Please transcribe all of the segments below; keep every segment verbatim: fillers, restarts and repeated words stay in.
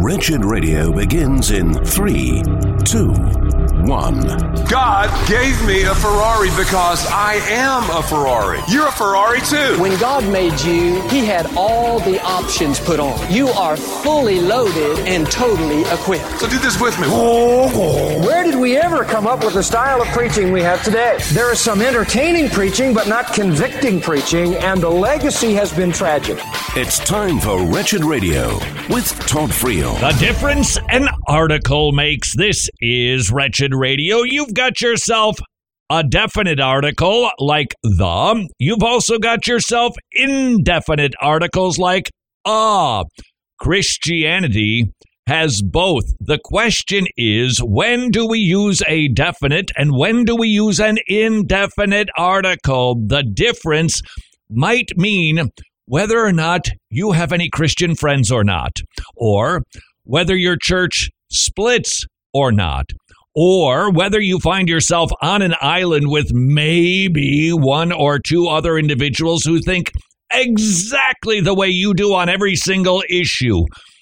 Wretched Radio begins in three, two, one. God gave me a Ferrari because I am a Ferrari. You're a Ferrari too. When God made you, He had all the options put on. You are fully loaded and totally equipped. So do this with me. Where did we ever come up with the style of preaching we have today? There is some entertaining preaching, but not convicting preaching, and the legacy has been tragic. It's time for Wretched Radio with Todd Friel. The difference an article makes. This is Wretched Radio. You've got yourself a definite article like the. You've also got yourself indefinite articles like ah. Christianity has both. The question is, when do we use a definite and when do we use an indefinite article? The difference might mean whether or not you have any Christian friends or not, or whether your church splits or not, or whether you find yourself on an island with maybe one or two other individuals who think exactly the way you do on every single issue.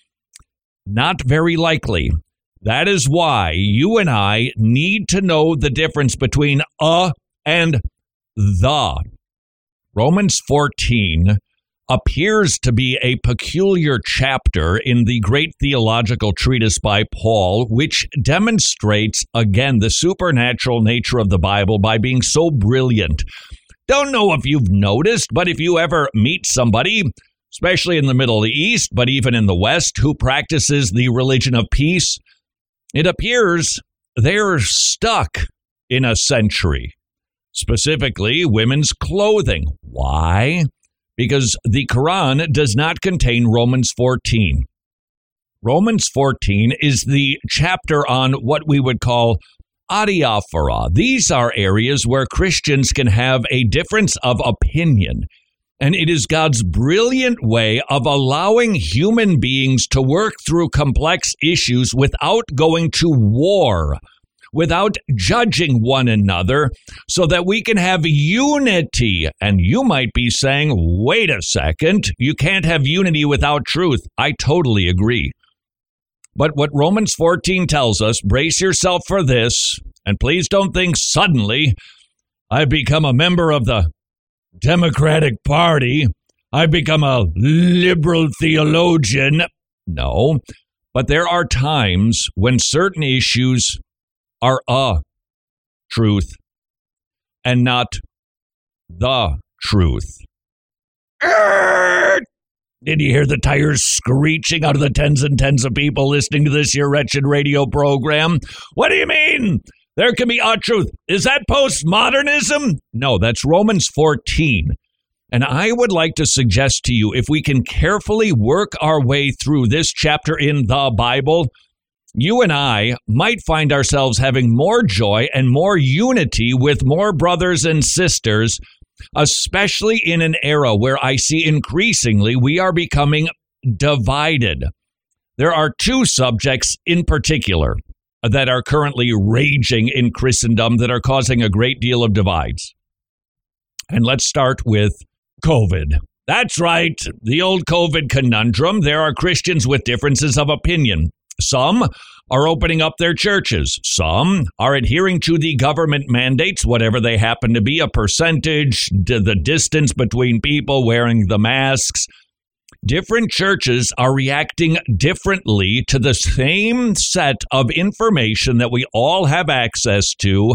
Not very likely. That is why you and I need to know the difference between a and the. Romans fourteen appears to be a peculiar chapter in the great theological treatise by Paul, which demonstrates, again, the supernatural nature of the Bible by being so brilliant. Don't know if you've noticed, but if you ever meet somebody, especially in the Middle East, but even in the West, who practices the religion of peace, it appears they're stuck in a century, specifically women's clothing. Why? Because the Quran does not contain Romans fourteen. Romans fourteen is the chapter on what we would call adiaphora. These are areas where Christians can have a difference of opinion. And it is God's brilliant way of allowing human beings to work through complex issues without going to war, without judging one another, so that we can have unity. And you might be saying, wait a second, you can't have unity without truth. I totally agree. But what Romans fourteen tells us, brace yourself for this, and please don't think suddenly I've become a member of the Democratic Party, I've become a liberal theologian. No, but there are times when certain issues are a truth and not the truth. Did you hear the tires screeching out of the tens and tens of people listening to this here wretched radio program? What do you mean? There can be a truth. Is that postmodernism? No, that's Romans fourteen. And I would like to suggest to you, if we can carefully work our way through this chapter in the Bible, you and I might find ourselves having more joy and more unity with more brothers and sisters, especially in an era where I see increasingly we are becoming divided. There are two subjects in particular that are currently raging in Christendom that are causing a great deal of divides. And let's start with COVID. That's right, the old COVID conundrum. There are Christians with differences of opinion. Some are opening up their churches. Some are adhering to the government mandates, whatever they happen to be, a percentage, the distance between people, wearing the masks. Different churches are reacting differently to the same set of information that we all have access to.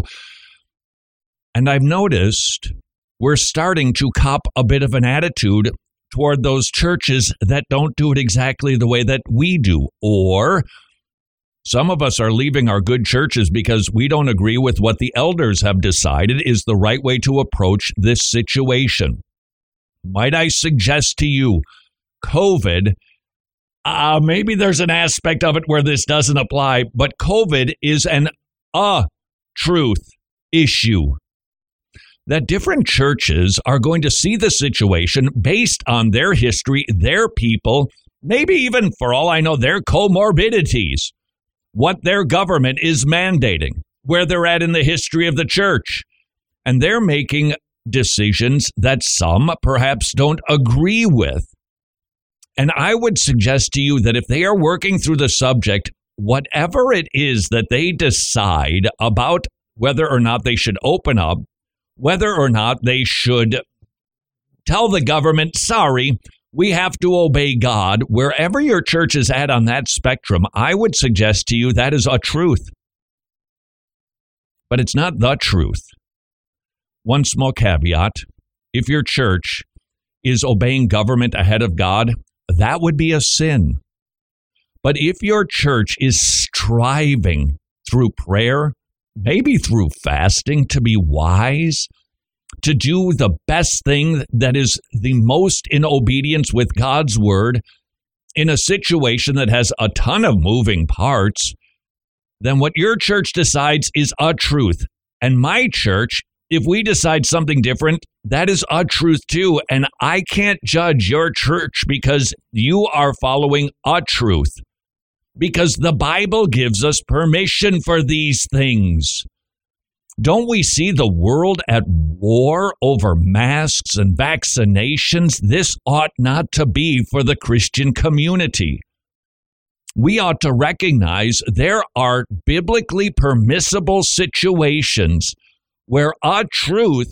And I've noticed we're starting to cop a bit of an attitude toward those churches that don't do it exactly the way that we do. Or some of us are leaving our good churches because we don't agree with what the elders have decided is the right way to approach this situation. Might I suggest to you, COVID, uh, maybe there's an aspect of it where this doesn't apply, but COVID is an a truth issue. That different churches are going to see the situation based on their history, their people, maybe even, for all I know, their comorbidities, what their government is mandating, where they're at in the history of the church. And they're making decisions that some perhaps don't agree with. And I would suggest to you that if they are working through the subject, whatever it is that they decide about whether or not they should open up, whether or not they should tell the government, sorry, we have to obey God, wherever your church is at on that spectrum, I would suggest to you that is a truth. But it's not the truth. One small caveat, if your church is obeying government ahead of God, that would be a sin. But if your church is striving through prayer, maybe through fasting, to be wise, to do the best thing that is the most in obedience with God's word in a situation that has a ton of moving parts, then what your church decides is a truth. And my church, if we decide something different, that is a truth too. And I can't judge your church because you are following a truth. Because the Bible gives us permission for these things. Don't we see the world at war over masks and vaccinations? This ought not to be for the Christian community. We ought to recognize there are biblically permissible situations where a truth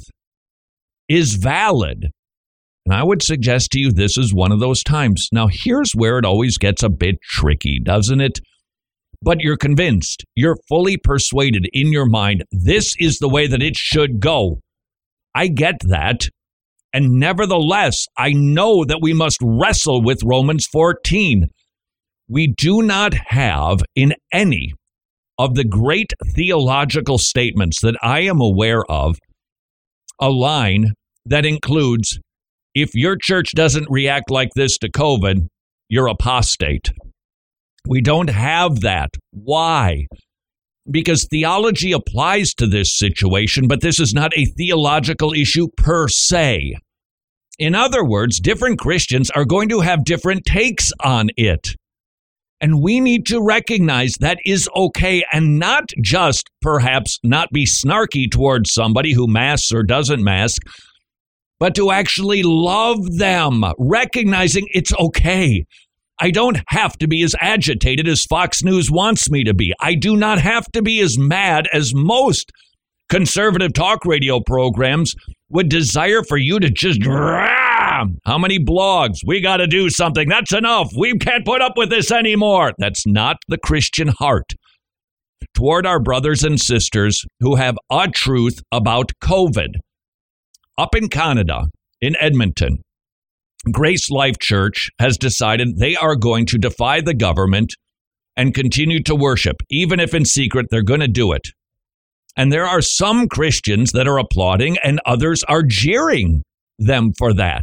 is valid. And I would suggest to you this is one of those times. Now, here's where it always gets a bit tricky, doesn't it? But you're convinced, you're fully persuaded in your mind, this is the way that it should go. I get that. And nevertheless, I know that we must wrestle with Romans fourteen. We do not have in any of the great theological statements that I am aware of a line that includes, if your church doesn't react like this to COVID, you're apostate. We don't have that. Why? Because theology applies to this situation, but this is not a theological issue per se. In other words, different Christians are going to have different takes on it. And we need to recognize that is okay and not just perhaps not be snarky towards somebody who masks or doesn't mask, but to actually love them, recognizing it's okay. I don't have to be as agitated as Fox News wants me to be. I do not have to be as mad as most conservative talk radio programs would desire for you to just, rah! How many blogs? We got to do something. That's enough. We can't put up with this anymore. That's not the Christian heart toward our brothers and sisters who have a truth about COVID. Up in Canada, in Edmonton, Grace Life Church has decided they are going to defy the government and continue to worship. Even if in secret, they're going to do it. And there are some Christians that are applauding and others are jeering them for that.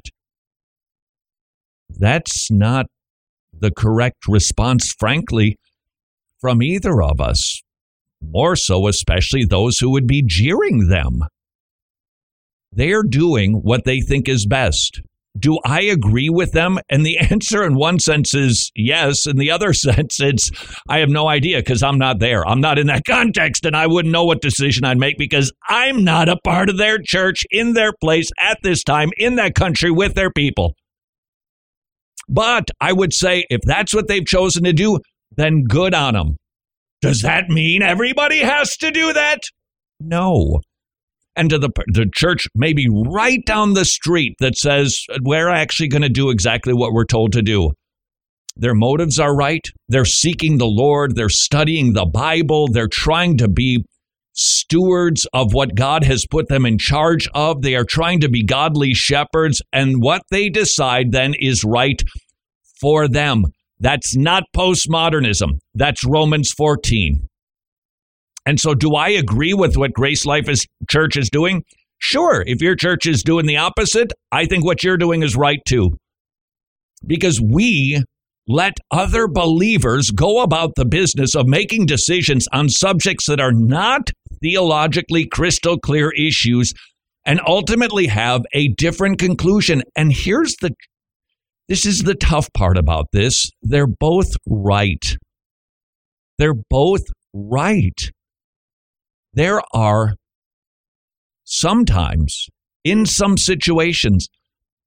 That's not the correct response, frankly, from either of us. More so, especially those who would be jeering them. They are doing what they think is best. Do I agree with them? And the answer in one sense is yes. In the other sense, it's I have no idea because I'm not there. I'm not in that context and I wouldn't know what decision I'd make because I'm not a part of their church, in their place, at this time, in that country, with their people. But I would say if that's what they've chosen to do, then good on them. Does that mean everybody has to do that? No. And to the, the church maybe right down the street that says we're actually going to do exactly what we're told to do. Their motives are right. They're seeking the Lord. They're studying the Bible. They're trying to be stewards of what God has put them in charge of. They are trying to be godly shepherds. And what they decide then is right for them. That's not postmodernism. That's Romans fourteen. And so do I agree with what Grace Life is, Church is doing? Sure. If your church is doing the opposite, I think what you're doing is right too. Because we let other believers go about the business of making decisions on subjects that are not theologically crystal clear issues and ultimately have a different conclusion. And here's the, this is the tough part about this. They're both right. They're both right. There are sometimes, in some situations,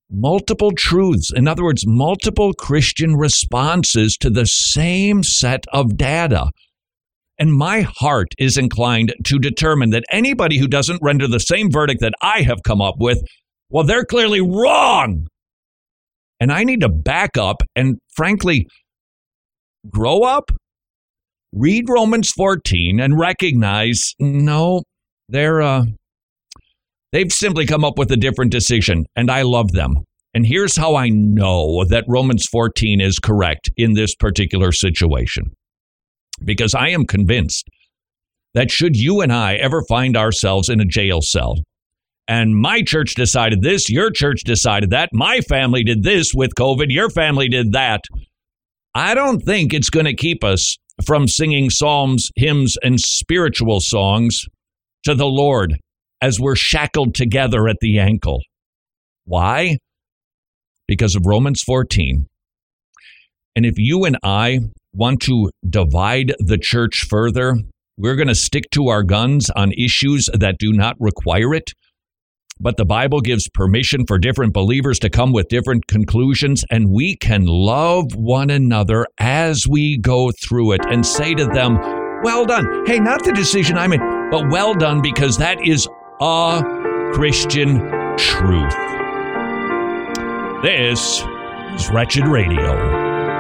multiple truths. In other words, multiple Christian responses to the same set of data. And my heart is inclined to determine that anybody who doesn't render the same verdict that I have come up with, well, they're clearly wrong. And I need to back up and, frankly, grow up, read Romans fourteen, and recognize, no, they're uh, they've simply come up with a different decision, and I love them. And here's how I know that Romans fourteen is correct in this particular situation. Because I am convinced that should you and I ever find ourselves in a jail cell, and my church decided this, your church decided that, my family did this with COVID, your family did that, I don't think it's going to keep us from singing psalms, hymns, and spiritual songs to the Lord as we're shackled together at the ankle. Why? Because of Romans fourteen. And if you and I want to divide the church further, we're going to stick to our guns on issues that do not require it. But the Bible gives permission for different believers to come with different conclusions, and we can love one another as we go through it and say to them, well done. Hey, not the decision I made, but well done, because that is a Christian truth. This is Wretched Radio.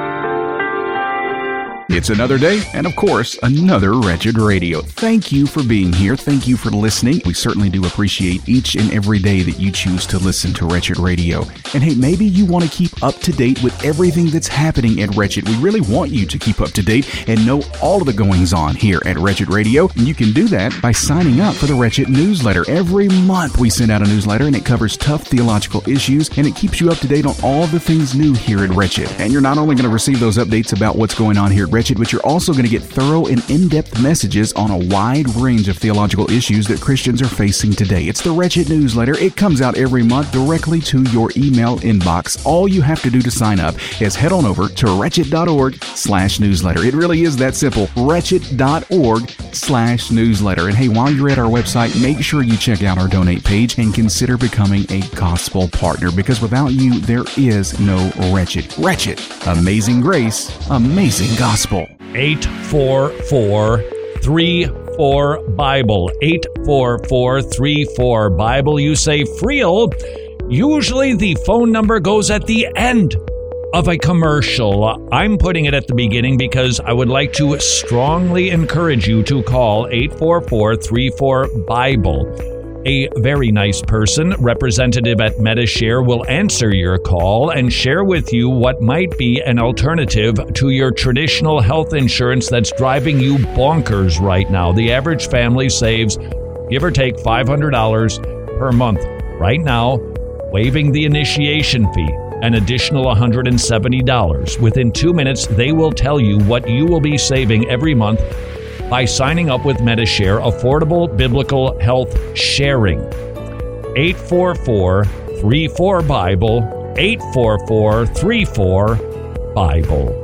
It's another day, and of course, another Wretched Radio. Thank you for being here. Thank you for listening. We certainly do appreciate each and every day that you choose to listen to Wretched Radio. And hey, maybe you want to keep up to date with everything that's happening at Wretched. We really want you to keep up to date and know all of the goings on here at Wretched Radio. And you can do that by signing up for the Wretched newsletter. Every month we send out a newsletter, and it covers tough theological issues, and it keeps you up to date on all the things new here at Wretched. And you're not only going to receive those updates about what's going on here at Wretched, but you're also going to get thorough and in-depth messages on a wide range of theological issues that Christians are facing today. It's the Wretched newsletter. It comes out every month directly to your email inbox. All you have to do to sign up is head on over to wretched.org slash newsletter. It really is that simple. Wretched.org slash newsletter. And hey, while you're at our website, make sure you check out our donate page and consider becoming a gospel partner, because without you, there is no Wretched. Wretched. Amazing grace. Amazing gospel. eight four four, three four, Bible. eight four four, three four, Bible. You say Friel. Usually the phone number goes at the end of a commercial. I'm putting it at the beginning because I would like to strongly encourage you to call eight four four, three four, Bible. A very nice person, representative at Medishare, will answer your call and share with you what might be an alternative to your traditional health insurance that's driving you bonkers right now. The average family saves, give or take, five hundred dollars per month. Right now, waiving the initiation fee, an additional one hundred seventy dollars. Within two minutes, they will tell you what you will be saving every month by signing up with Medishare, Affordable Biblical Health Sharing. eight four four, three four, Bible. eight four four, three four, Bible.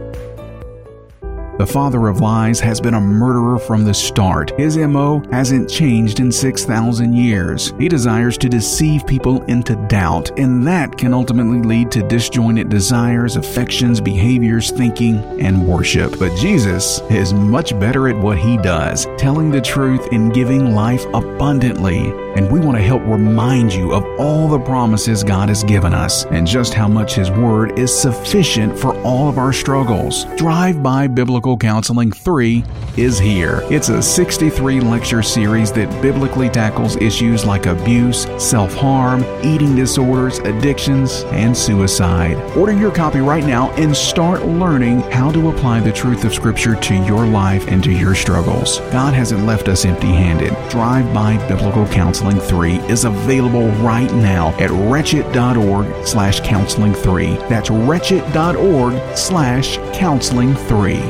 The father of lies has been a murderer from the start. His M O hasn't changed in six thousand years. He desires to deceive people into doubt, and that can ultimately lead to disjointed desires, affections, behaviors, thinking, and worship. But Jesus is much better at what he does, telling the truth and giving life abundantly. And we want to help remind you of all the promises God has given us and just how much his word is sufficient for all of our struggles. Drive-By Biblical Counseling three is here. It's a sixty-three lecture series that biblically tackles issues like abuse, self-harm, eating disorders, addictions, and suicide. Order your copy right now and start learning how to apply the truth of Scripture to your life and to your struggles. God hasn't left us empty-handed. Drive-By Biblical Counseling three is available right now at wretched.org slash counseling three. That's wretched.org slash counseling three.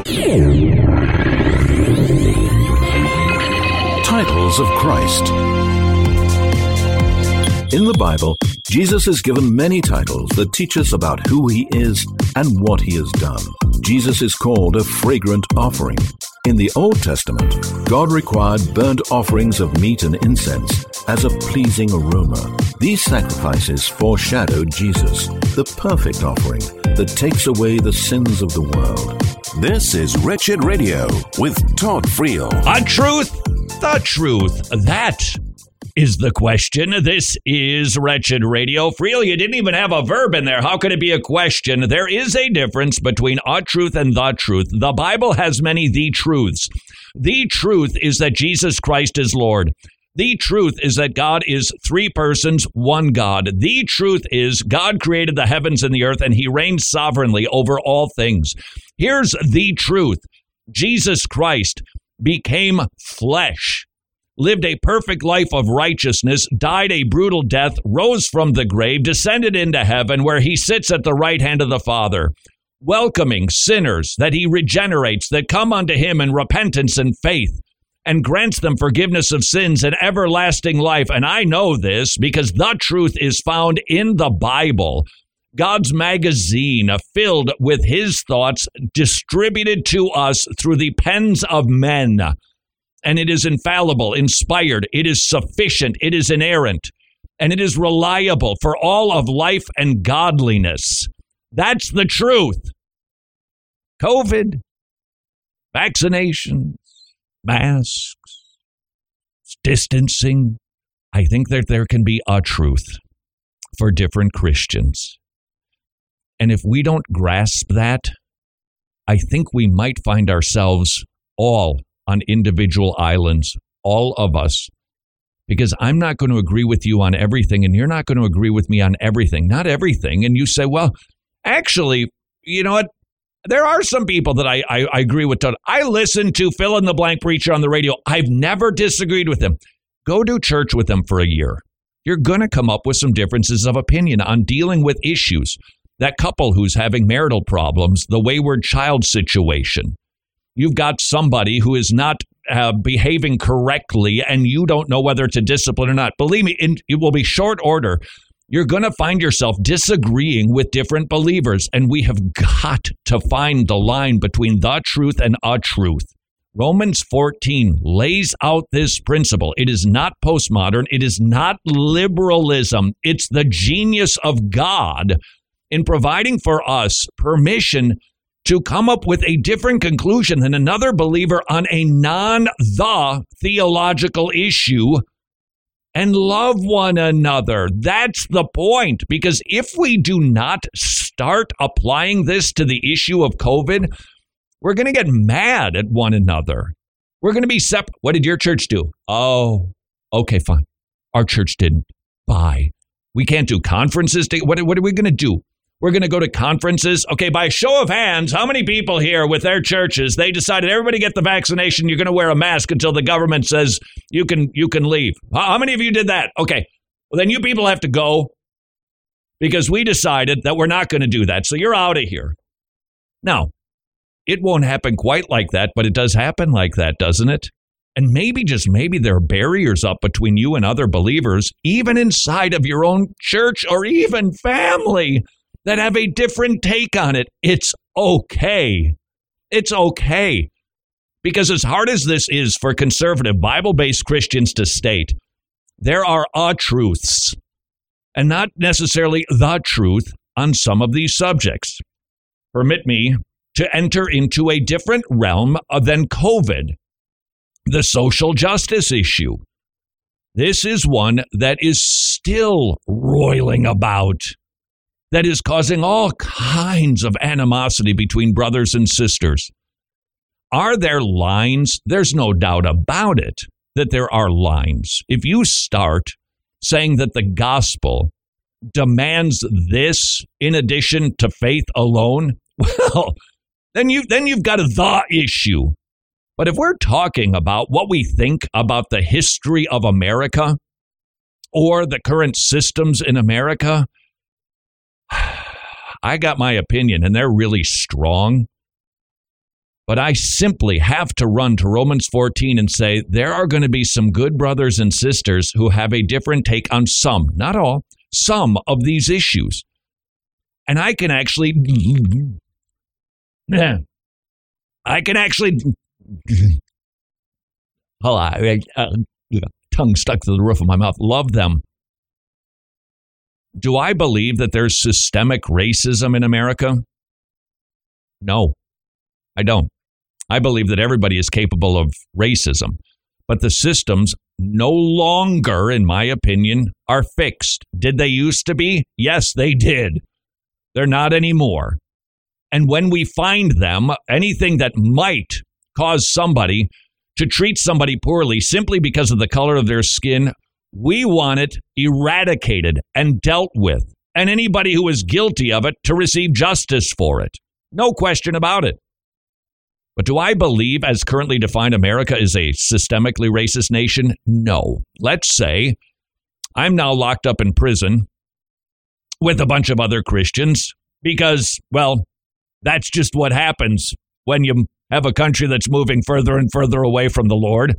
Titles of Christ. In the Bible, Jesus is given many titles that teach us about who he is and what he has done. Jesus is called a fragrant offering. In the Old Testament, God required burnt offerings of meat and incense as a pleasing aroma. These sacrifices foreshadowed Jesus, the perfect offering that takes away the sins of the world. This is Wretched Radio with Todd Friel. A truth, the truth. That is the question. This is Wretched Radio. Friel, you didn't even have a verb in there. How could it be a question? There is a difference between a truth and the truth. The Bible has many the truths. The truth is that Jesus Christ is Lord. The truth is that God is three persons, one God. The truth is God created the heavens and the earth, and he reigns sovereignly over all things. Here's the truth. Jesus Christ became flesh, lived a perfect life of righteousness, died a brutal death, rose from the grave, descended into heaven, where he sits at the right hand of the Father, welcoming sinners that he regenerates, that come unto him in repentance and faith, and grants them forgiveness of sins and everlasting life. And I know this because the truth is found in the Bible, God's magazine, filled with his thoughts, distributed to us through the pens of men. And it is infallible, inspired, it is sufficient, it is inerrant, and it is reliable for all of life and godliness. That's the truth. COVID, vaccinations, masks, distancing. I think that there can be a truth for different Christians. And if we don't grasp that, I think we might find ourselves all on individual islands, all of us, because I'm not going to agree with you on everything, and you're not going to agree with me on everything. Not everything. And you say, well, actually, you know what? There are some people that I, I, I agree with. I listen to fill in the blank preacher on the radio. I've never disagreed with him. Go do church with them for a year. You're going to come up with some differences of opinion on dealing with issues. That couple who's having marital problems, the wayward child situation. You've got somebody who is not uh, behaving correctly, and you don't know whether it's a discipline or not. Believe me, in, it will be short order. You're going to find yourself disagreeing with different believers, and we have got to find the line between the truth and a truth. Romans fourteen lays out this principle. It is not postmodern. It is not liberalism. It's the genius of God in providing for us permission to come up with a different conclusion than another believer on a non-the theological issue and love one another. That's the point. Because if we do not start applying this to the issue of COVID, we're going to get mad at one another. We're going to be separate. What did your church do? Oh, okay, fine. Our church didn't. Bye. We can't do conferences. What, what are we going to do? We're going to go to conferences. Okay, by show of hands, how many people here with their churches, they decided everybody get the vaccination, you're going to wear a mask until the government says you can you can leave. How many of you did that? Okay, well then you people have to go because we decided that we're not going to do that. So you're out of here. Now, it won't happen quite like that, but it does happen like that, doesn't it? And maybe, just maybe, there are barriers up between you and other believers, even inside of your own church or even family, that have a different take on it. It's okay. It's okay. Because as hard as this is for conservative, Bible-based Christians to state, there are a-truths, and not necessarily the truth on some of these subjects. Permit me to enter into a different realm than COVID, the social justice issue. This is one that is still roiling about, that is causing all kinds of animosity between brothers and sisters. Are there lines? There's no doubt about it that there are lines. If you start saying that the gospel demands this in addition to faith alone, well, then you then you've got a the issue. But if we're talking about what we think about the history of America or the current systems in America, I got my opinion, and they're really strong. But I simply have to run to Romans fourteen and say there are going to be some good brothers and sisters who have a different take on some, not all, some of these issues. And I can actually, I can actually, oh, I, uh, tongue stuck to the roof of my mouth, love them. Do I believe that there's systemic racism in America? No, I don't. I believe that everybody is capable of racism, but the systems no longer, in my opinion, are fixed. Did they used to be? Yes, they did. They're not anymore. And when we find them, anything that might cause somebody to treat somebody poorly simply because of the color of their skin, we want it eradicated and dealt with, and anybody who is guilty of it to receive justice for it. No question about it. But do I believe, as currently defined, America is a systemically racist nation? No. Let's say I'm now locked up in prison with a bunch of other Christians because, well, that's just what happens when you have a country that's moving further and further away from the Lord.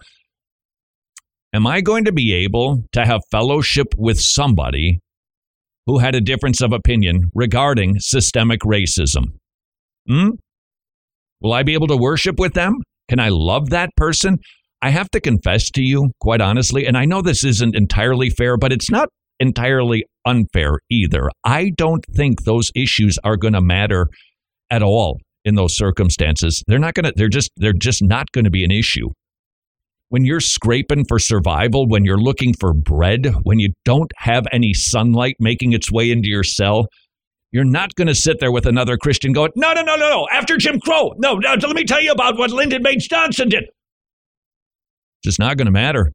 Am I going to be able to have fellowship with somebody who had a difference of opinion regarding systemic racism? Hmm? Will I be able to worship with them? Can I love that person? I have to confess to you, quite honestly, and I know this isn't entirely fair, but it's not entirely unfair either. I don't think those issues are going to matter at all in those circumstances. They're not going to, they're just, they're just not going to be an issue. When you're scraping for survival, when you're looking for bread, when you don't have any sunlight making its way into your cell, you're not going to sit there with another Christian going, no, no, no, no, no, after Jim Crow. No, no, let me tell you about what Lyndon Baines Johnson did. Just not going to matter.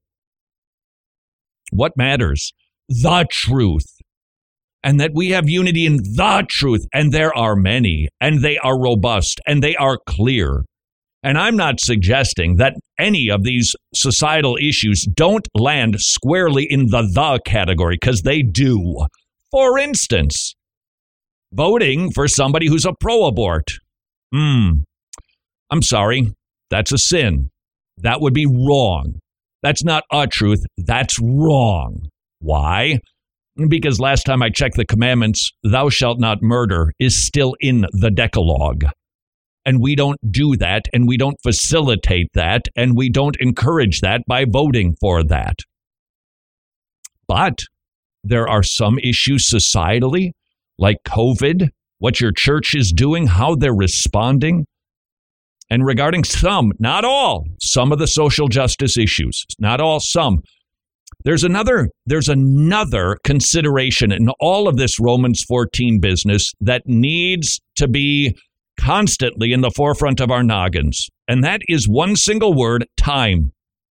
What matters? The truth. And that we have unity in the truth. And there are many. And they are robust. And they are clear. And I'm not suggesting that any of these societal issues don't land squarely in the the category, because they do. For instance, voting for somebody who's a pro-abort. Hmm. I'm sorry. That's a sin. That would be wrong. That's not a truth. That's wrong. Why? Because last time I checked the commandments, thou shalt not murder is still in the Decalogue. And we don't do that, and we don't facilitate that, and we don't encourage that by voting for that. But there are some issues societally, like COVID, what your church is doing, how they're responding. And regarding some, not all, some of the social justice issues, not all, some. There's another, there's another consideration in all of this Romans fourteen business that needs to be constantly in the forefront of our noggins. And that is one single word, time.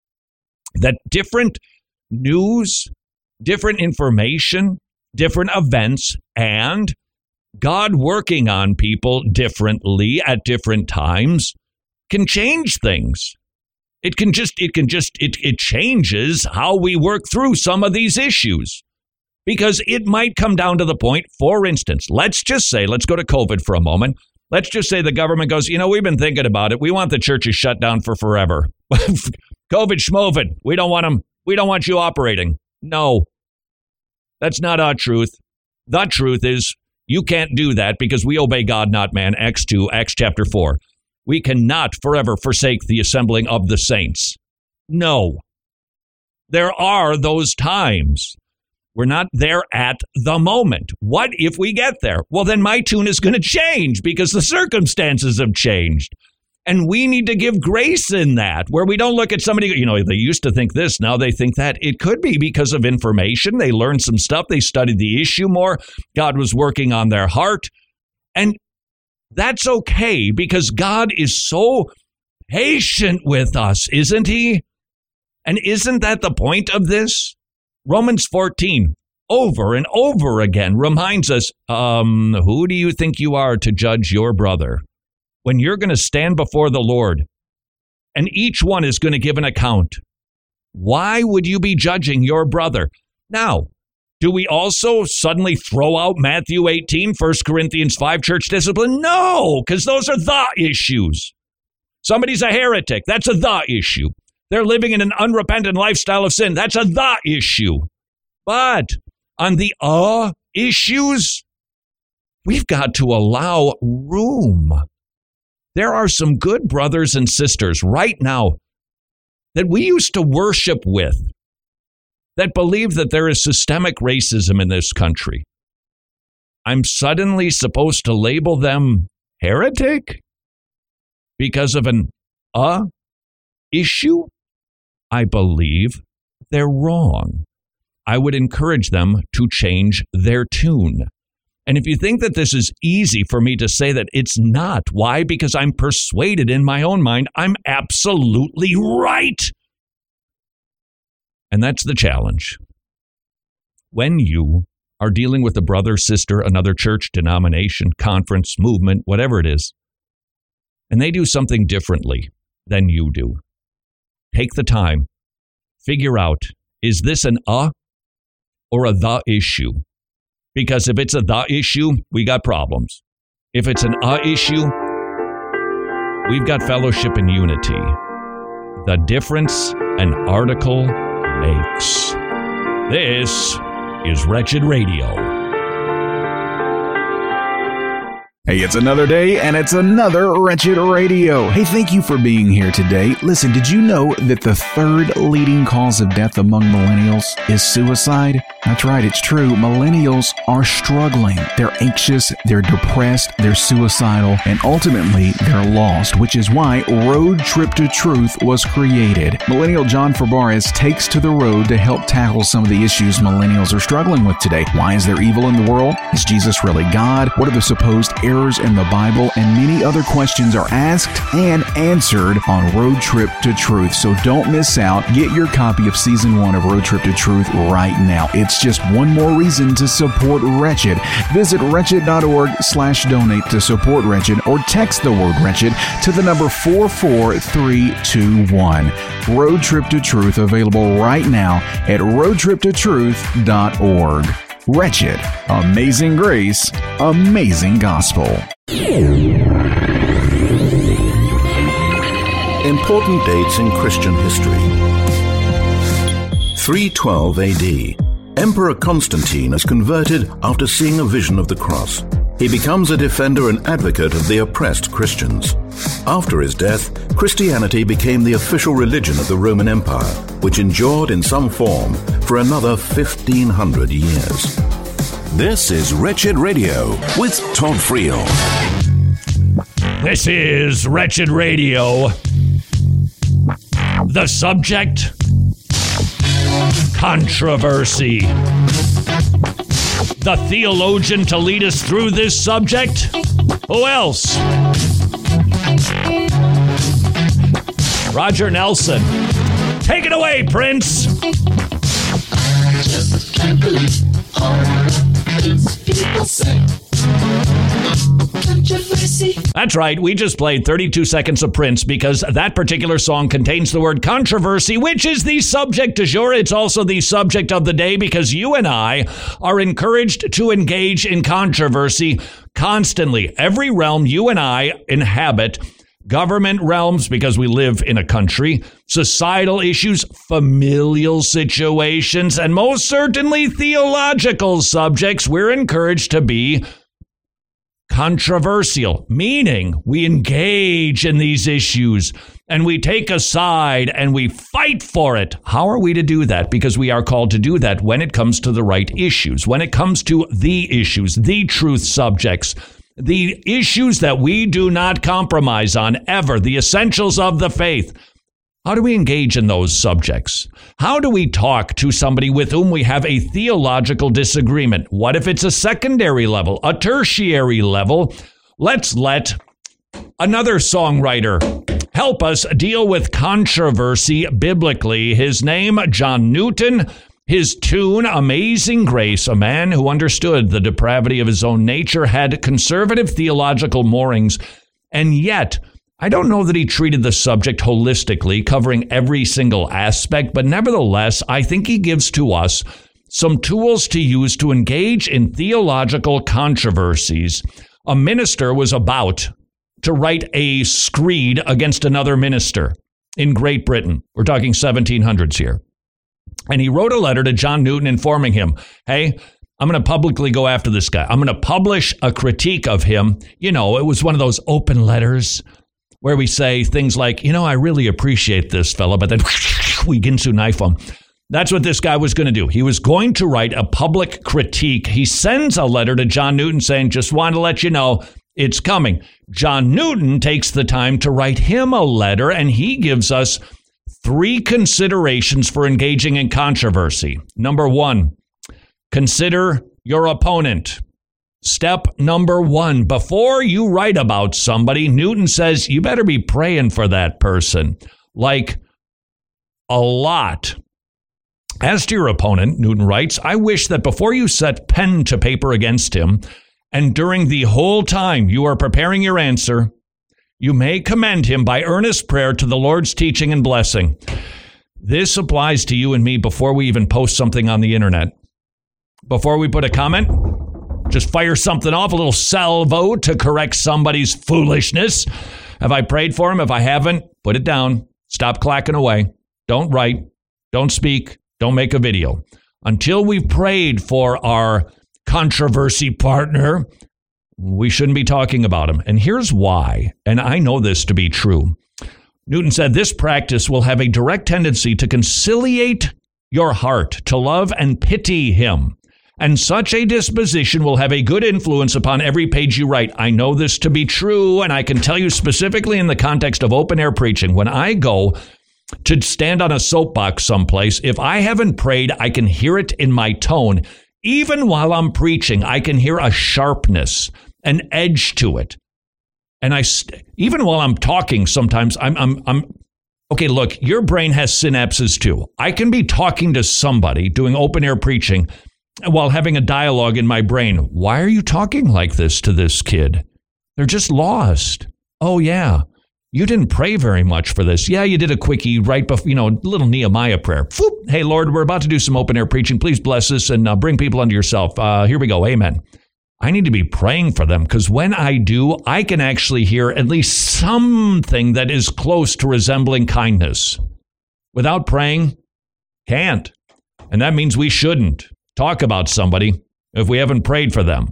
That different news, different information, different events, and God working on people differently at different times can change things. It can just, it can just, it, it changes how we work through some of these issues. Because it might come down to the point, for instance, let's just say, let's go to COVID for a moment. Let's just say the government goes, you know, we've been thinking about it. We want the churches shut down for forever. COVID schmovid. We don't want them. We don't want you operating. No, that's not our truth. The truth is you can't do that because we obey God, not man. Acts two, Acts chapter four. We cannot forever forsake the assembling of the saints. No, there are those times. We're not there at the moment. What if we get there? Well, then my tune is going to change because the circumstances have changed. And we need to give grace in that, where we don't look at somebody, you know, they used to think this, now they think that. It could be because of information. They learned some stuff. They studied the issue more. God was working on their heart. And that's okay because God is so patient with us, isn't he? And isn't that the point of this? Romans fourteen, over and over again, reminds us, um, who do you think you are to judge your brother? When you're going to stand before the Lord, and each one is going to give an account, why would you be judging your brother? Now, do we also suddenly throw out Matthew eighteen, First Corinthians five, church discipline? No, because those are the issues. Somebody's a heretic. That's a the issue. They're living in an unrepentant lifestyle of sin. That's a the issue. But on the uh issues, we've got to allow room. There are some good brothers and sisters right now that we used to worship with that believe that there is systemic racism in this country. I'm suddenly supposed to label them heretic because of an uh issue? I believe they're wrong. I would encourage them to change their tune. And if you think that this is easy for me to say that it's not, why? Because I'm persuaded in my own mind I'm absolutely right. And that's the challenge. When you are dealing with a brother, sister, another church, denomination, conference, movement, whatever it is, and they do something differently than you do, take the time, figure out, is this an uh or a the issue? Because if it's a the issue, we got problems. If it's an uh issue, we've got fellowship and unity. The difference an article makes. This is Wretched Radio. Hey, it's another day, and it's another Wretched Radio. Hey, thank you for being here today. Listen, did you know that the third leading cause of death among millennials is suicide? That's right, it's true. Millennials are struggling. They're anxious, they're depressed, they're suicidal, and ultimately, they're lost, which is why Road Trip to Truth was created. Millennial John Fabarez takes to the road to help tackle some of the issues millennials are struggling with today. Why is there evil in the world? Is Jesus really God? What are the supposed errors in the Bible? And many other questions are asked and answered on Road Trip to Truth. So don't miss out. Get your copy of Season one of Road Trip to Truth right now. It's just one more reason to support Wretched. Visit wretched.org slash donate to support Wretched, or text the word Wretched to the number four four three two one. Road Trip to Truth available right now at road trip to truth dot org. Wretched. Amazing grace. Amazing gospel. Important dates in Christian history. three twelve A D. Emperor Constantine is converted after seeing a vision of the cross. He becomes a defender and advocate of the oppressed Christians. After his death, Christianity became the official religion of the Roman Empire, which endured in some form for another fifteen hundred years. This is Wretched Radio with Todd Friel. This is Wretched Radio. The subject? Controversy. The theologian to lead us through this subject? Who else? Roger Nelson. Take it away, Prince. I just can't believe all the things people say. Controversy. That's right, we just played thirty-two seconds of Prince because that particular song contains the word controversy, which is the subject du jour. It's also the subject of the day because you and I are encouraged to engage in controversy constantly. Every realm you and I inhabit, government realms because we live in a country, societal issues, familial situations, and most certainly theological subjects, we're encouraged to be controversial, meaning we engage in these issues and we take a side and we fight for it. How are we to do that? Because we are called to do that when it comes to the right issues, when it comes to the issues, the truth subjects, the issues that we do not compromise on ever, the essentials of the faith. How do we engage in those subjects? How do we talk to somebody with whom we have a theological disagreement? What if it's a secondary level, a tertiary level? Let's let another songwriter help us deal with controversy biblically. His name, John Newton. His tune, Amazing Grace, a man who understood the depravity of his own nature, had conservative theological moorings, and yet I don't know that he treated the subject holistically, covering every single aspect, but nevertheless, I think he gives to us some tools to use to engage in theological controversies. A minister was about to write a screed against another minister in Great Britain. We're talking seventeen hundreds here. And he wrote a letter to John Newton informing him, hey, I'm going to publicly go after this guy. I'm going to publish a critique of him. You know, it was one of those open letters where we say things like, you know, I really appreciate this fella, but then we Ginsu knife him. That's what this guy was going to do. He was going to write a public critique. He sends a letter to John Newton saying, just wanted to let you know it's coming. John Newton takes the time to write him a letter, and he gives us three considerations for engaging in controversy. Number one, consider your opponent. Step number one, before you write about somebody, Newton says you better be praying for that person. Like a lot. As to your opponent, Newton writes, I wish that before you set pen to paper against him, and during the whole time you are preparing your answer, you may commend him by earnest prayer to the Lord's teaching and blessing. This applies to you and me before we even post something on the internet. Before we put a comment, just fire something off, a little salvo to correct somebody's foolishness. Have I prayed for him? If I haven't, put it down. Stop clacking away. Don't write. Don't speak. Don't make a video. Until we've prayed for our controversy partner, we shouldn't be talking about him. And here's why. And I know this to be true. Newton said this practice will have a direct tendency to conciliate your heart, to love and pity him. And such a disposition will have a good influence upon every page you write. I know this to be true, and I can tell you specifically in the context of open-air preaching. When I go to stand on a soapbox someplace, if I haven't prayed, I can hear it in my tone. Even while I'm preaching, I can hear a sharpness, an edge to it. And I, st- even while I'm talking, sometimes I'm, I'm, I'm, okay, look, your brain has synapses too. I can be talking to somebody doing open air preaching while having a dialogue in my brain. Why are you talking like this to this kid? They're just lost. Oh yeah. You didn't pray very much for this. Yeah, you did a quickie right before, you know, little Nehemiah prayer. Foop. Hey, Lord, we're about to do some open air preaching. Please bless us and uh, bring people unto yourself. Uh, here we go. Amen. I need to be praying for them because when I do, I can actually hear at least something that is close to resembling kindness. Without praying, can't. And that means we shouldn't talk about somebody if we haven't prayed for them.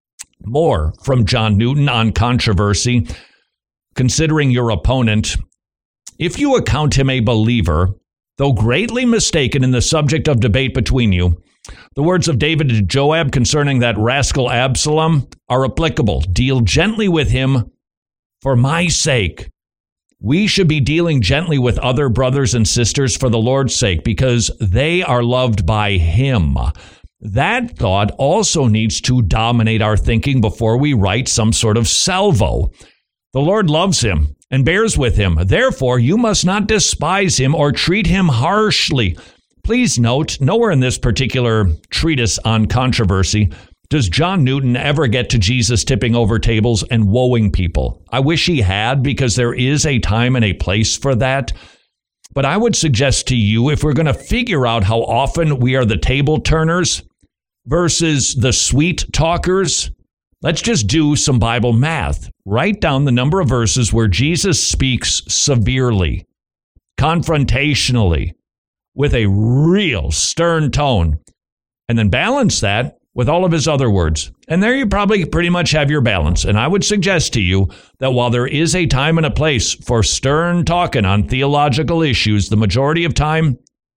More from John Newton on controversy. Considering your opponent, if you account him a believer, though greatly mistaken in the subject of debate between you, the words of David to Joab concerning that rascal Absalom are applicable. Deal gently with him for my sake. We should be dealing gently with other brothers and sisters for the Lord's sake because they are loved by him. That thought also needs to dominate our thinking before we write some sort of salvo. The Lord loves him and bears with him. Therefore, you must not despise him or treat him harshly. Please note, nowhere in this particular treatise on controversy does John Newton ever get to Jesus tipping over tables and woeing people. I wish he had, because there is a time and a place for that. But I would suggest to you, if we're going to figure out how often we are the table turners versus the sweet talkers, let's just do some Bible math. Write down the number of verses where Jesus speaks severely, confrontationally, with a real stern tone, and then balance that with all of his other words. And there you probably pretty much have your balance. And I would suggest to you that while there is a time and a place for stern talking on theological issues, the majority of time,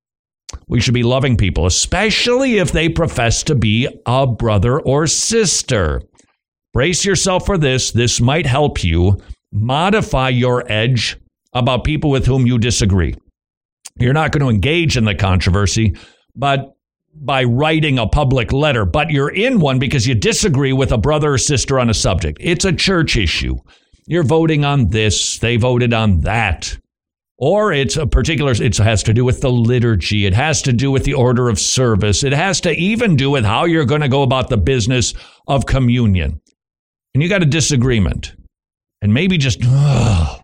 we should be loving people, especially if they profess to be a brother or sister. Brace yourself for this. This might help you modify your edge about people with whom you disagree. You're not going to engage in the controversy, but by writing a public letter, but you're in one because you disagree with a brother or sister on a subject. It's a church issue. You're voting on this. They voted on that. Or it's a particular, it has to do with the liturgy. It has to do with the order of service. It has to even do with how you're going to go about the business of communion. And you got a disagreement. And maybe just, oh,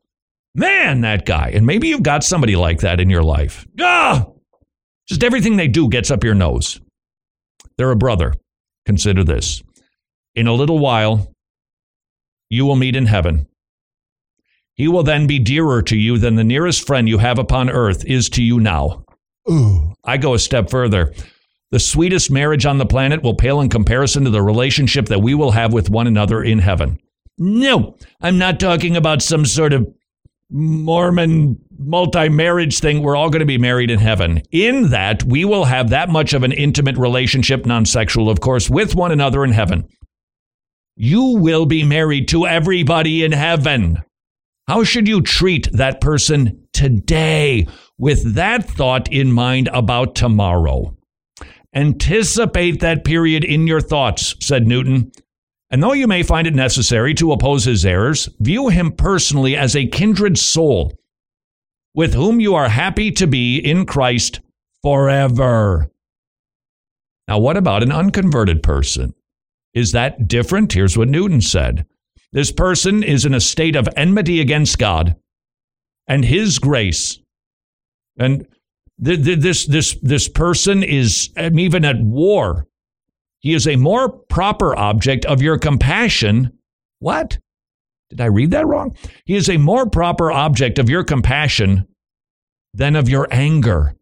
man, that guy. And maybe you've got somebody like that in your life. Ah, just everything they do gets up your nose. They're a brother. Consider this. In a little while, you will meet in heaven. he will then be dearer to you than the nearest friend you have upon earth is to you now. Ooh. I go a step further. The sweetest marriage on the planet will pale in comparison to the relationship that we will have with one another in heaven. No, I'm not talking about some sort of Mormon multi-marriage thing. We're all going to be married in heaven. In that, we will have that much of an intimate relationship, non-sexual, of course, with one another in heaven. You will be married to everybody in heaven. How should you treat that person today with that thought in mind about tomorrow? Anticipate that period in your thoughts, said Newton. And though you may find it necessary to oppose his errors, view him personally as a kindred soul with whom you are happy to be in Christ forever. Now, what about an unconverted person? Is that different? Here's what Newton said. This person is in a state of enmity against God and his grace. And th- th- this, this, this person is even at war. He is a more proper object of your compassion. What? Did I read that wrong? He is a more proper object of your compassion than of your anger.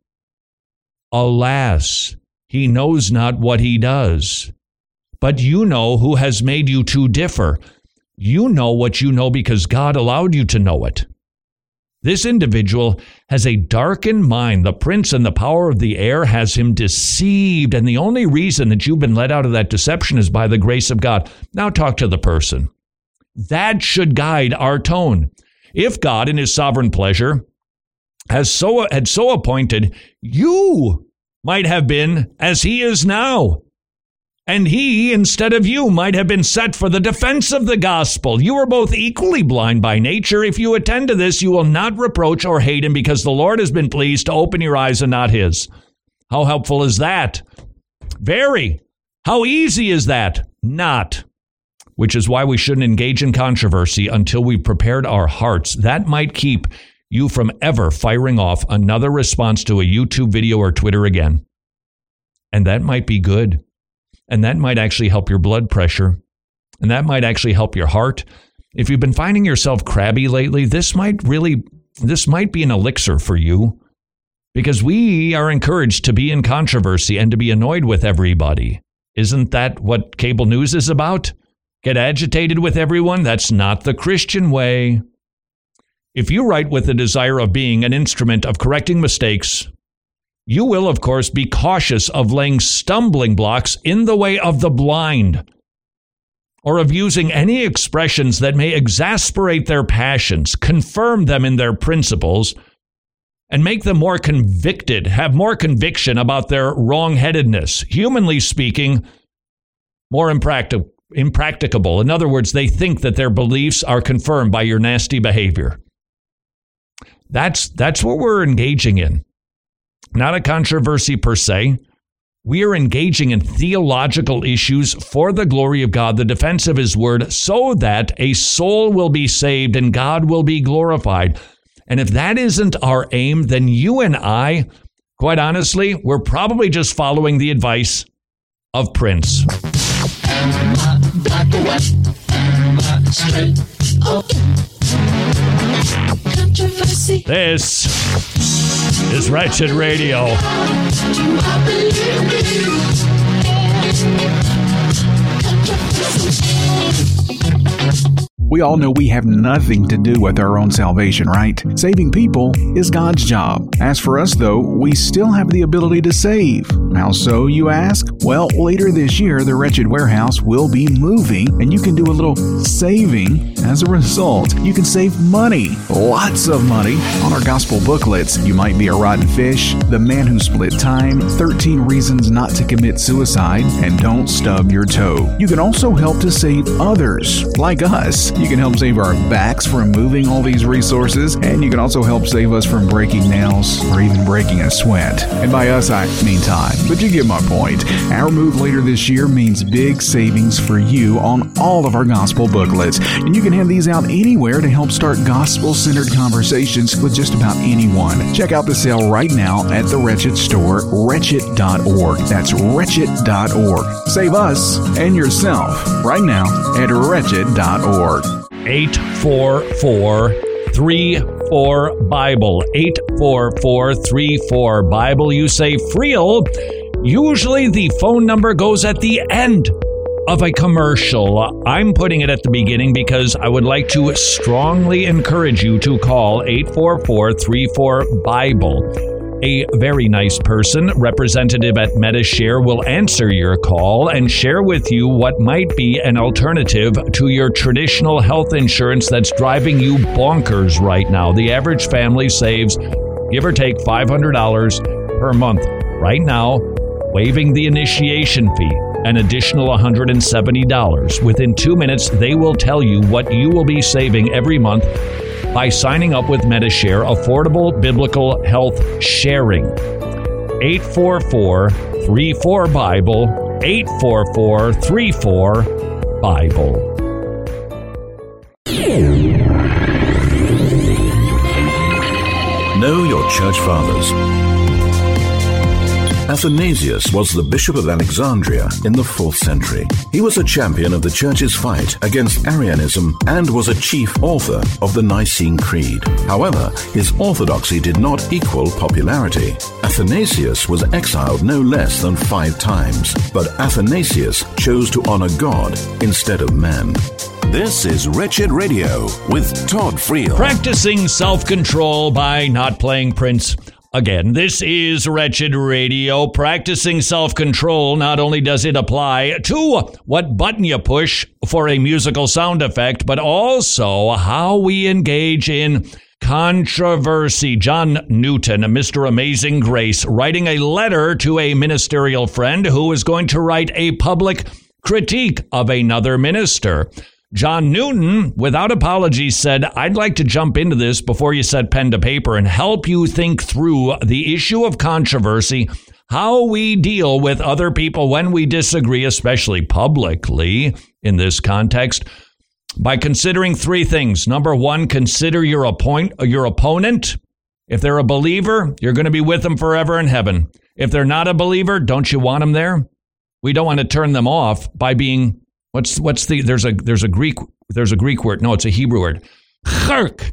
Alas, he knows not what he does. But you know who has made you to differ. You know what you know because God allowed you to know it. This individual has a darkened mind. The prince and the power of the air has him deceived. And the only reason that you've been let out of that deception is by the grace of God. Now talk to the person. That should guide our tone. If God, in his sovereign pleasure, has so had so appointed, you might have been as he is now. And he, instead of you, might have been set for the defense of the gospel. You are both equally blind by nature. If you attend to this, you will not reproach or hate him because the Lord has been pleased to open your eyes and not his. How helpful is that? Very. How easy is that? Not. Which is why we shouldn't engage in controversy until we've prepared our hearts. That might keep you from ever firing off another response to a YouTube video or Twitter again. And that might be good. And that might actually help your blood pressure. And that might actually help your heart. If you've been finding yourself crabby lately, this might really, this might be an elixir for you. Because we are encouraged to be in controversy and to be annoyed with everybody. Isn't that what cable news is about? Get agitated with everyone? That's not the Christian way. If you write with the desire of being an instrument of correcting mistakes, you will, of course, be cautious of laying stumbling blocks in the way of the blind, or of using any expressions that may exasperate their passions, confirm them in their principles, and make them more convicted, have more conviction about their wrong-headedness. Humanly speaking, more impractic- impracticable. In other words, they think that their beliefs are confirmed by your nasty behavior. That's, that's what we're engaging in. Not a controversy per se. We are engaging in theological issues for the glory of God, the defense of his word, so that a soul will be saved and God will be glorified. And if that isn't our aim, then you and I, quite honestly, we're probably just following the advice of Prince. Am I black or white? Am I straight or controversy? This is Wretched Radio. Do I believe controversy? We all know we have nothing to do with our own salvation, right? Saving people is God's job. As for us, though, we still have the ability to save. How so, you ask? Well, later this year, the Wretched Warehouse will be moving, and you can do a little saving as a result. You can save money, lots of money, on our gospel booklets. You Might Be a Rotten Fish, The Man Who Split Time, thirteen Reasons Not to Commit Suicide, and Don't Stub Your Toe. You can also help to save others, like us. You can help save our backs from moving all these resources, and you can also help save us from breaking nails or even breaking a sweat. And by us, I mean time. But you get my point. Our move later this year means big savings for you on all of our gospel booklets. And you can hand these out anywhere to help start gospel-centered conversations with just about anyone. Check out the sale right now at the Wretched store, wretched dot org. That's wretched dot org. Save us and yourself right now at wretched dot org. eight four four, three four Bible. eight four four, three four Bible. You say Friel. Usually the phone number goes at the end of a commercial. I'm putting it at the beginning because I would like to strongly encourage you to call eight four four, three four Bible. A very nice person, representative at Medishare, will answer your call and share with you what might be an alternative to your traditional health insurance that's driving you bonkers right now. The average family saves, give or take, five hundred dollars per month. Right now, waiving the initiation fee, an additional one hundred seventy dollars. Within two minutes, they will tell you what you will be saving every month by signing up with Medishare, Affordable Biblical Health Sharing. eight four four, three four Bible, eight four four, three four Bible. Know your church fathers. Athanasius was the Bishop of Alexandria in the fourth century. He was a champion of the church's fight against Arianism and was a chief author of the Nicene Creed. However, his orthodoxy did not equal popularity. Athanasius was exiled no less than five times, but Athanasius chose to honor God instead of man. This is Wretched Radio with Todd Friel. Practicing self-control by not playing Prince. Again, this is Wretched Radio. Practicing self-control, not only does it apply to what button you push for a musical sound effect, but also how we engage in controversy. John Newton, Mister Amazing Grace, writing a letter to a ministerial friend who is going to write a public critique of another minister. John Newton, without apology, said, I'd like to jump into this before you set pen to paper and help you think through the issue of controversy, how we deal with other people when we disagree, especially publicly in this context, by considering three things. Number one, consider your, appoint, your opponent. If they're a believer, you're going to be with them forever in heaven. If they're not a believer, don't you want them there? We don't want to turn them off by being What's what's the there's a there's a Greek there's a Greek word. No, it's a Hebrew word. Cherk.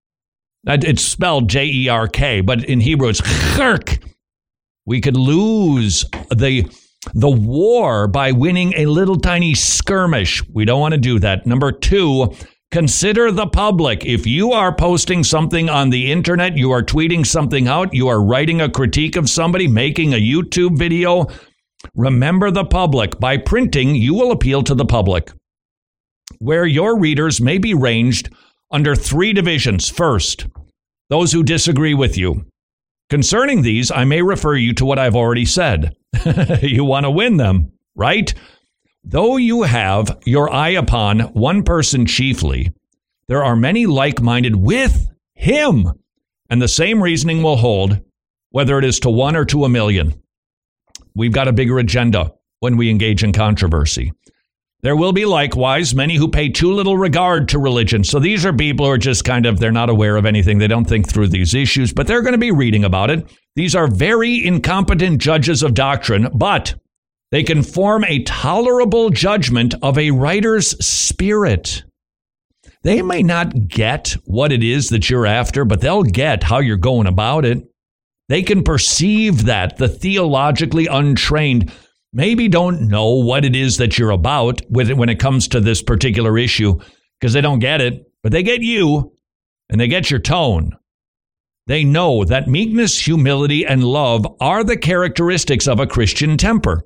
It's spelled J E R K, but in Hebrew it's cherk. We could lose the the war by winning a little tiny skirmish. We don't want to do that. Number two, consider the public. If you are posting something on the internet, you are tweeting something out, you are writing a critique of somebody, making a YouTube video, remember the public. By printing, you will appeal to the public, where your readers may be ranged under three divisions. First, those who disagree with you. Concerning these, I may refer you to what I've already said. You want to win them, right? Though you have your eye upon one person chiefly, there are many like-minded with him, and the same reasoning will hold, whether it is to one or to a million. We've got a bigger agenda when we engage in controversy. There will be likewise many who pay too little regard to religion. So these are people who are just kind of, they're not aware of anything. They don't think through these issues, but they're going to be reading about it. These are very incompetent judges of doctrine, but they can form a tolerable judgment of a writer's spirit. They may not get what it is that you're after, but they'll get how you're going about it. They can perceive that. The theologically untrained maybe don't know what it is that you're about with it when it comes to this particular issue because they don't get it, but they get you and they get your tone. They know that meekness, humility, and love are the characteristics of a Christian temper.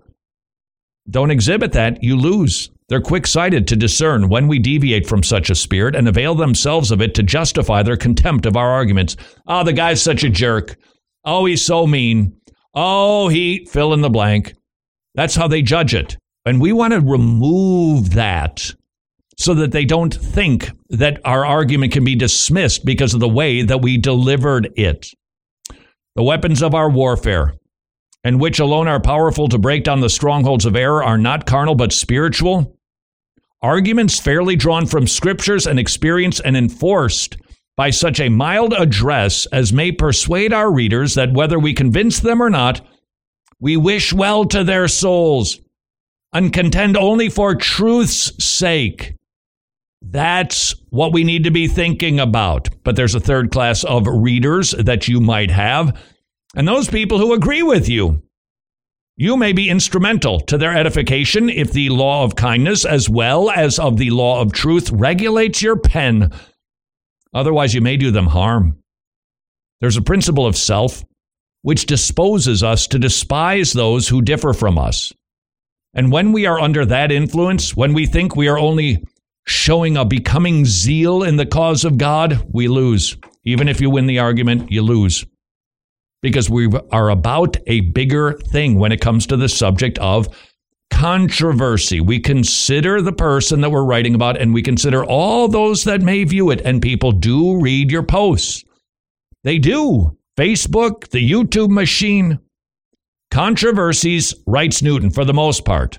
Don't exhibit that, you lose. They're quick-sighted to discern when we deviate from such a spirit and avail themselves of it to justify their contempt of our arguments. Oh, the guy's such a jerk. Oh, he's so mean. Oh, he fill in the blank. That's how they judge it. And we want to remove that so that they don't think that our argument can be dismissed because of the way that we delivered it. The weapons of our warfare, and which alone are powerful to break down the strongholds of error, are not carnal but spiritual. Arguments fairly drawn from scriptures and experience and enforced by such a mild address as may persuade our readers that whether we convince them or not, we wish well to their souls and contend only for truth's sake. That's what we need to be thinking about. But there's a third class of readers that you might have, and those people who agree with you. You may be instrumental to their edification if the law of kindness as well as of the law of truth regulates your pen. Otherwise, you may do them harm. There's a principle of self which disposes us to despise those who differ from us. And when we are under that influence, when we think we are only showing a becoming zeal in the cause of God, we lose. Even if you win the argument, you lose. Because we are about a bigger thing when it comes to the subject of controversy. We consider the person that we're writing about, and we consider all those that may view it. And people do read your posts. They do. Facebook, the YouTube machine. Controversies, writes Newton, for the most part,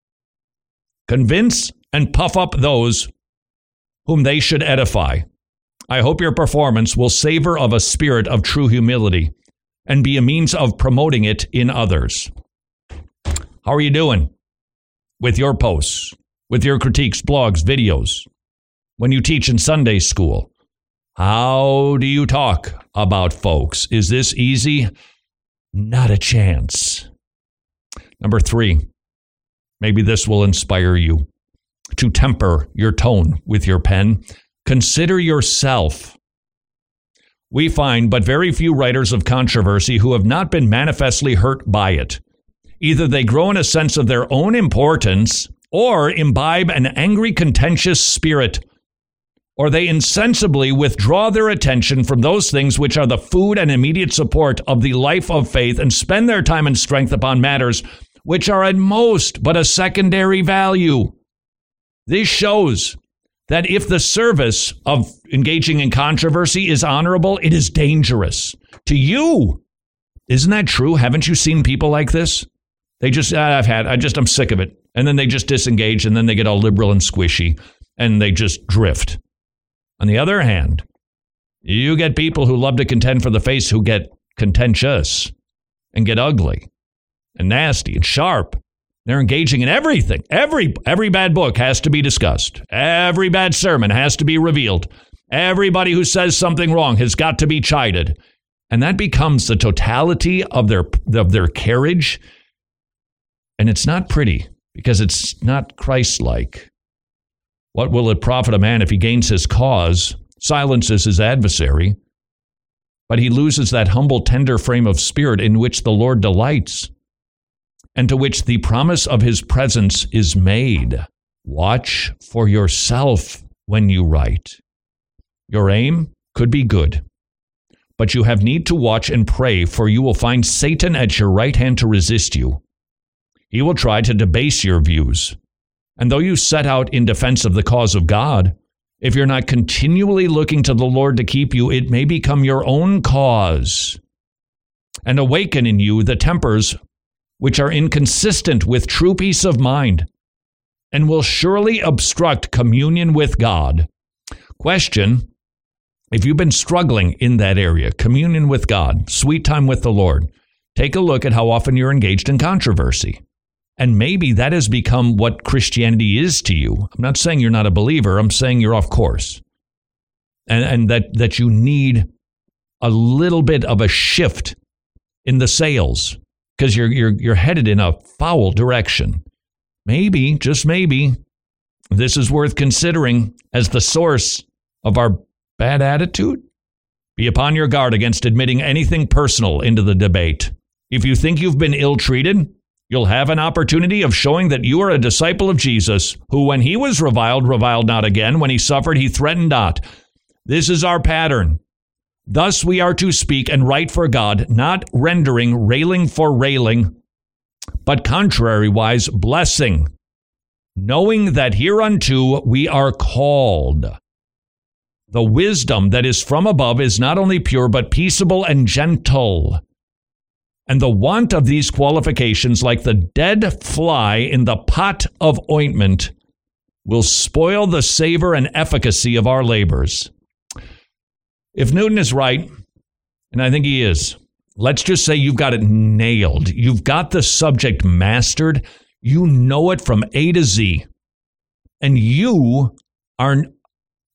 convince and puff up those whom they should edify. I hope your performance will savor of a spirit of true humility and be a means of promoting it in others. How are you doing with your posts, with your critiques, blogs, videos, when you teach in Sunday school? How do you talk about folks? Is this easy? Not a chance. Number three, maybe this will inspire you to temper your tone with your pen. Consider yourself. We find but very few writers of controversy who have not been manifestly hurt by it. Either they grow in a sense of their own importance or imbibe an angry, contentious spirit, or they insensibly withdraw their attention from those things which are the food and immediate support of the life of faith and spend their time and strength upon matters which are at most but a secondary value. This shows that if the service of engaging in controversy is honorable, it is dangerous to you. Isn't that true? Haven't you seen people like this? They just, I've had, I just, I'm sick of it. And then they just disengage, and then they get all liberal and squishy, and they just drift. On the other hand, you get people who love to contend for the faith who get contentious and get ugly and nasty and sharp. They're engaging in everything. Every every bad book has to be discussed. Every bad sermon has to be revealed. Everybody who says something wrong has got to be chided. And that becomes the totality of their of their carriage. And it's not pretty because it's not Christ-like. What will it profit a man if he gains his cause, silences his adversary, but he loses that humble, tender frame of spirit in which the Lord delights, and to which the promise of his presence is made? Watch for yourself when you write. Your aim could be good, but you have need to watch and pray, for you will find Satan at your right hand to resist you. He will try to debase your views. And though you set out in defense of the cause of God, if you're not continually looking to the Lord to keep you, it may become your own cause and awaken in you the tempers which are inconsistent with true peace of mind and will surely obstruct communion with God. Question, if you've been struggling in that area, communion with God, sweet time with the Lord, take a look at how often you're engaged in controversy. And maybe that has become what Christianity is to you. I'm not saying you're not a believer. I'm saying you're off course. And, and that, that you need a little bit of a shift in the sails because you're, you're, you're headed in a foul direction. Maybe, just maybe, this is worth considering as the source of our bad attitude. Be upon your guard against admitting anything personal into the debate. If you think you've been ill-treated, you'll have an opportunity of showing that you are a disciple of Jesus, who when he was reviled, reviled not again. When he suffered, he threatened not. This is our pattern. Thus we are to speak and write for God, not rendering railing for railing, but contrariwise blessing, knowing that hereunto we are called. The wisdom that is from above is not only pure, but peaceable and gentle. And the want of these qualifications, like the dead fly in the pot of ointment, will spoil the savor and efficacy of our labors. If Newton is right, and I think he is, let's just say you've got it nailed. You've got the subject mastered. You know it from A to Z. And you are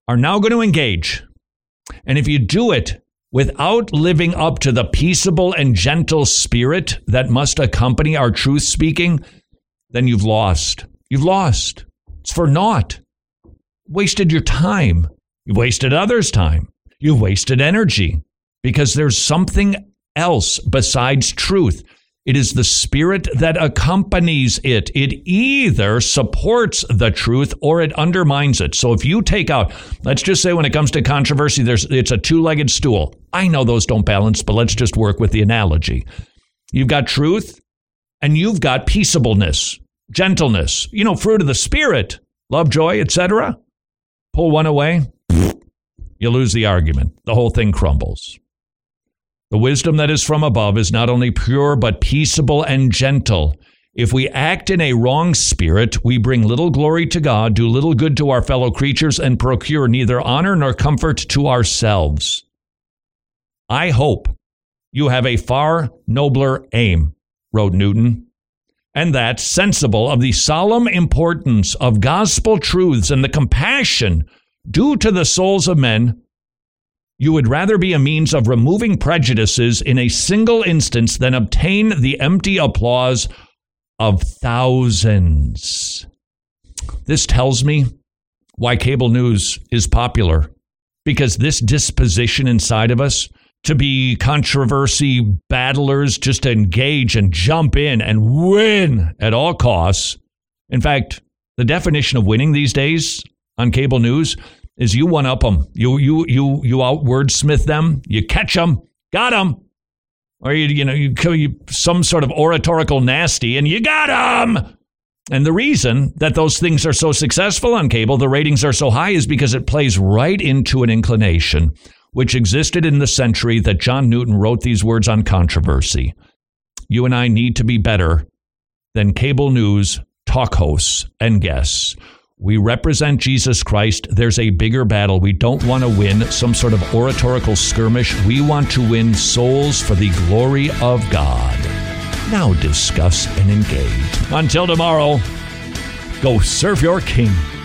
are now going to engage. And if you do it without living up to the peaceable and gentle spirit that must accompany our truth speaking, then you've lost. You've lost. It's for naught. Wasted your time. You've wasted others' time. You've wasted energy because there's something else besides truth. It is the spirit that accompanies it. It either supports the truth or it undermines it. So if you take out, let's just say when it comes to controversy, there's it's a two-legged stool. I know those don't balance, but let's just work with the analogy. You've got truth and you've got peaceableness, gentleness, you know, fruit of the spirit, love, joy, et cetera. Pull one away, you lose the argument. The whole thing crumbles. The wisdom that is from above is not only pure, but peaceable and gentle. If we act in a wrong spirit, we bring little glory to God, do little good to our fellow creatures, and procure neither honor nor comfort to ourselves. I hope you have a far nobler aim, wrote Newton, and that, sensible of the solemn importance of gospel truths and the compassion due to the souls of men, you would rather be a means of removing prejudices in a single instance than obtain the empty applause of thousands. This tells me why cable news is popular, because this disposition inside of us to be controversy battlers, just to engage and jump in and win at all costs. In fact, the definition of winning these days on cable news is you one-up them. You you you you out-wordsmith them. You catch them. Got them. Or you you know you, you some sort of oratorical nasty, and you got them. And the reason that those things are so successful on cable, the ratings are so high, is because it plays right into an inclination which existed in the century that John Newton wrote these words on controversy. You and I need to be better than cable news talk hosts and guests. We represent Jesus Christ. There's a bigger battle. We don't want to win some sort of oratorical skirmish. We want to win souls for the glory of God. Now discuss and engage. Until tomorrow, go serve your King.